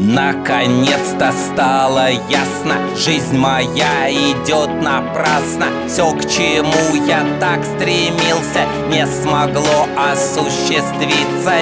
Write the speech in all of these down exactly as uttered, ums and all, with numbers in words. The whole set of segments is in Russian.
Наконец-то стало ясно, жизнь моя идет напрасно. Все, к чему я так стремился, не смогло осуществиться,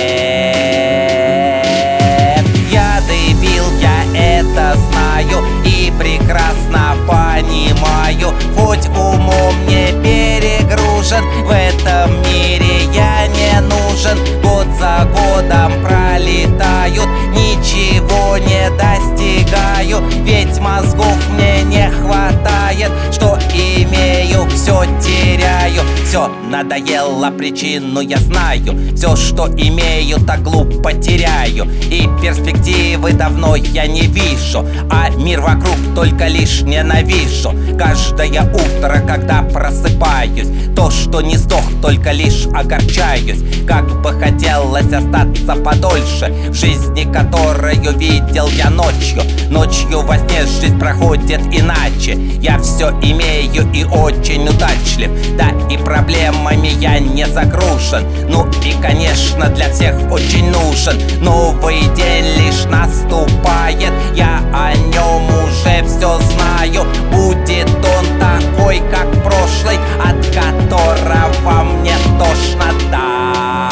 нет. Я дебил, я это знаю и прекрасно понимаю. Хоть умом не перегружен, в этом мире я не нужен. Год за годом пролетают, ничего не достигаю, ведь мозгов мне не хватает. Что имею, все теряю. Все надоело, причину я знаю. Все, что имею, так глупо теряю. И перспективы давно я не вижу, а мир вокруг только лишь ненавижу. Каждое утро, когда просыпаюсь, то, что не сдох, только лишь огорчаюсь. Как бы хотелось остаться подольше в жизни, которую видел я ночью. Ночью во сне жизнь проходит иначе. Я все имею и очень удачлив, да и проблемами я не загружен. Ну и конечно для всех очень нужен новый день, лишь наступает. Я о нем уже все знаю. Будет он такой, как прошлый, от которого мне тошно, да.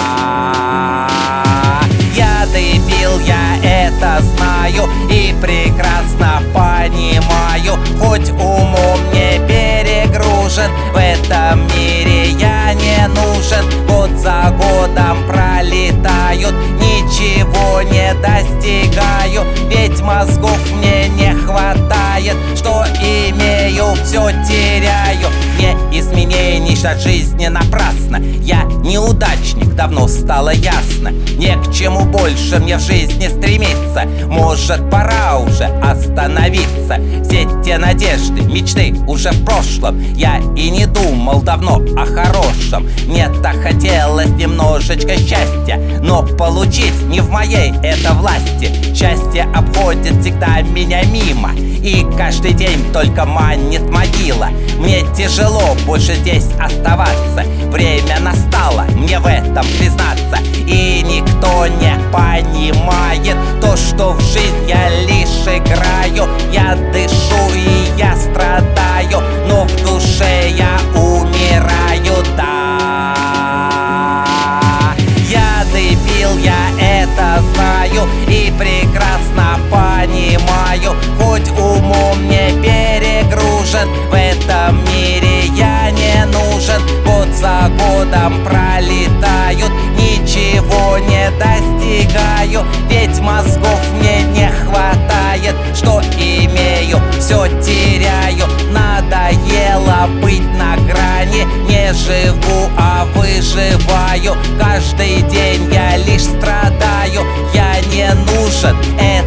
Я дебил, я это знаю и прекрасно понимаю. Хоть умом не перегружен, в этом мире я не нужен. Год за годом пролетают, ничего не достигаю, ведь мозгов мне не хватает. Что имею, все теряю. Не изменений от жизни напрасно. Я неудачник, давно стало ясно. Не к чему больше мне в жизни стремиться. Может, пора уже остановиться. Все те надежды, мечты уже в прошлом. Я и не думал давно о хорошем. Мне так хотелось немножечко счастья, но получить не в моей это власти. Счастье обходит всегда меня мимо, и каждый день только манит могила. Мне тяжело больше здесь оставаться. Время настало мне в этом признаться. И никто не понимает то, что в жизнь я лишь играю. Я дышу и я страдаю, но в душе я умираю, да. Я дебил, я это знаю и прекрасно понимаю. Хоть умом не перегружен, в этом мире я не нужен. Год за годом пролетают, ничего не достигаю, ведь мозгов мне не хватает. Что имею, все теряю. Надоело быть на грани. Не живу, а выживаю. Каждый день я лишь страдаю. Я не нужен.